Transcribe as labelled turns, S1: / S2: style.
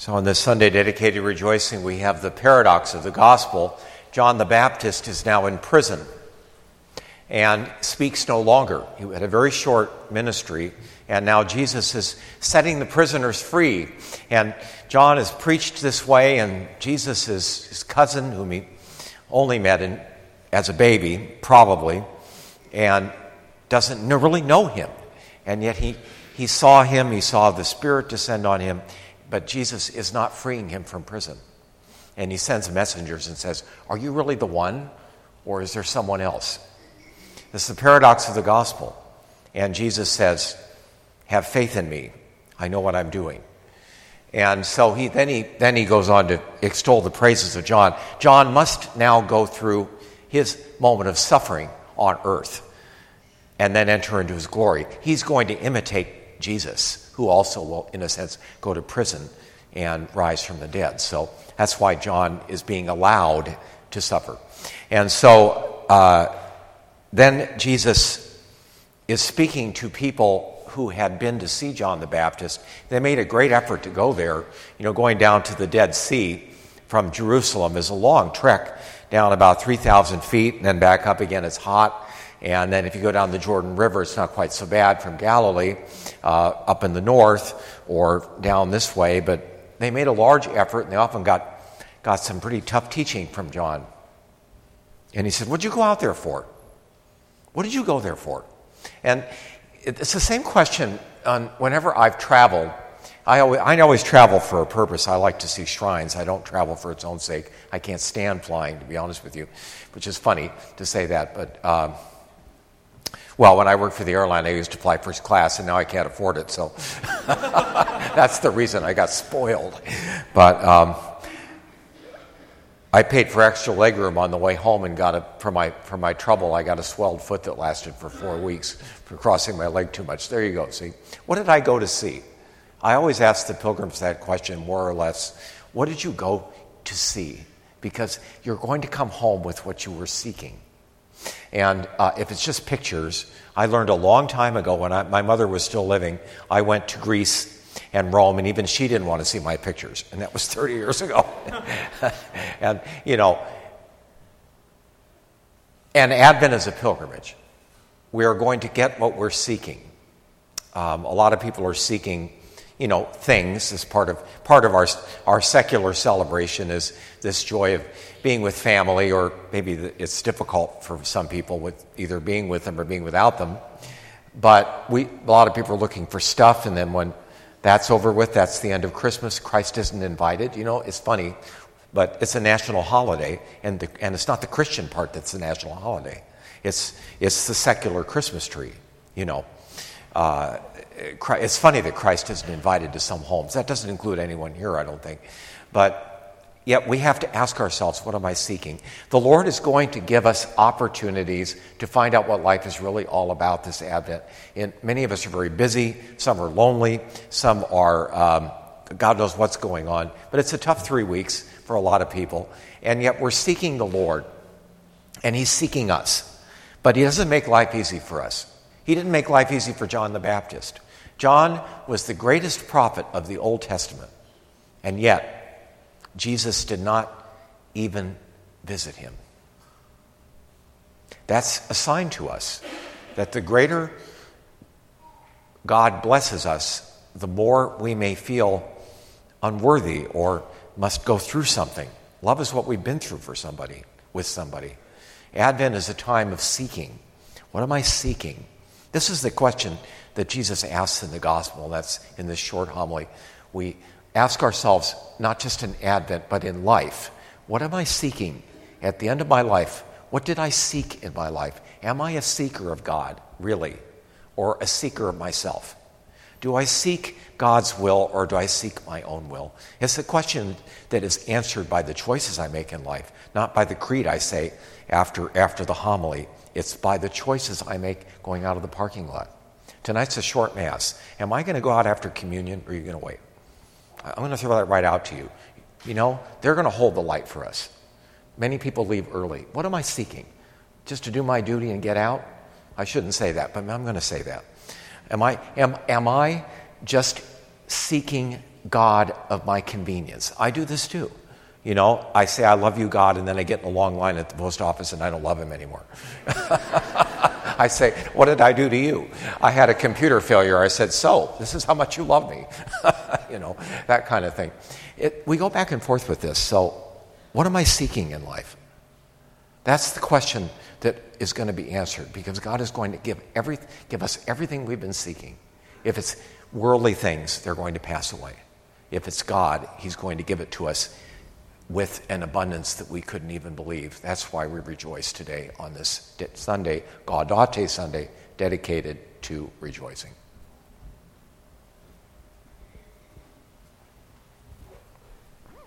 S1: So on this Sunday dedicated to rejoicing, we have the paradox of the gospel. John the Baptist is now in prison and speaks no longer. He had a very short ministry, and now Jesus is setting the prisoners free. And John has preached this way, and Jesus is his cousin, whom he only met as a baby, probably, and doesn't really know him. And yet he saw him, he saw the Spirit descend on him, but Jesus is not freeing him from prison. And he sends messengers and says, "Are you really the one, or is there someone else?" This is the paradox of the gospel. And Jesus says, "Have faith in me. I know what I'm doing." And so he goes on to extol the praises of John. John must now go through his moment of suffering on earth and then enter into his glory. He's going to imitate Jesus, who also will, in a sense, go to prison and rise from the dead. So that's why John is being allowed to suffer. And so then Jesus is speaking to people who had been to see John the Baptist. They made a great effort to go there. Going down to the Dead Sea from Jerusalem is a long trek down about 3,000 feet, and then back up again. It's hot. And then if you go down the Jordan River, it's not quite so bad from Galilee up in the north or down this way. But they made a large effort, and they often got some pretty tough teaching from John. And he said, "What'd you go out there for? What did you go there for?" And it's the same question whenever I've traveled. I always travel for a purpose. I like to see shrines. I don't travel for its own sake. I can't stand flying, to be honest with you, which is funny to say that. But well, when I worked for the airline, I used to fly first class, and now I can't afford it. So that's the reason I got spoiled. But I paid for extra legroom on the way home and for my trouble, I got a swelled foot that lasted for 4 weeks for crossing my leg too much. There you go. See, what did I go to see? I always ask the pilgrims that question, more or less. What did you go to see? Because you're going to come home with what you were seeking. And if it's just pictures, I learned a long time ago when my mother was still living, I went to Greece and Rome, and even she didn't want to see my pictures. And that was 30 years ago. And Advent is a pilgrimage. We are going to get what we're seeking. A lot of people are seeking things as part of our secular celebration is this joy of being with family, or maybe it's difficult for some people with either being with them or being without them. But a lot of people are looking for stuff, and then when that's over with, that's the end of Christmas. Christ isn't invited. It's funny, but it's a national holiday, and it's not the Christian part that's the national holiday. It's the secular Christmas tree. It's funny that Christ isn't invited to some homes. That doesn't include anyone here, I don't think. But yet we have to ask ourselves, what am I seeking? The Lord is going to give us opportunities to find out what life is really all about this Advent. And many of us are very busy. Some are lonely. Some are, God knows what's going on. But it's a tough 3 weeks for a lot of people. And yet we're seeking the Lord. And He's seeking us. But He doesn't make life easy for us. He didn't make life easy for John the Baptist. John was the greatest prophet of the Old Testament. And yet, Jesus did not even visit him. That's a sign to us that the greater God blesses us, the more we may feel unworthy or must go through something. Love is what we've been through with somebody. Advent is a time of seeking. What am I seeking? This is the question that Jesus asks in the gospel. That's in this short homily. We ask ourselves, not just in Advent, but in life. What am I seeking at the end of my life? What did I seek in my life? Am I a seeker of God, really? Or a seeker of myself? Do I seek God's will, or do I seek my own will? It's a question that is answered by the choices I make in life, not by the creed I say after the homily. It's by the choices I make going out of the parking lot. Tonight's a short Mass. Am I going to go out after communion, or are you going to wait? I'm going to throw that right out to you. They're going to hold the light for us. Many people leave early. What am I seeking? Just to do my duty and get out? I shouldn't say that, but I'm going to say that. Am I just seeking God of my convenience. I do this too. You know, I say, I love you, God, and then I get in a long line at the post office and I don't love him anymore. I say, what did I do to you? I had a computer failure. I said, so, this is how much you love me. You know, that kind of thing. We go back and forth with this. So, what am I seeking in life? That's the question that is going to be answered, because God is going to give us everything we've been seeking. If it's worldly things, they're going to pass away. If it's God, he's going to give it to us with an abundance that we couldn't even believe. That's why we rejoice today on this Sunday, Gaudete Sunday, dedicated to rejoicing.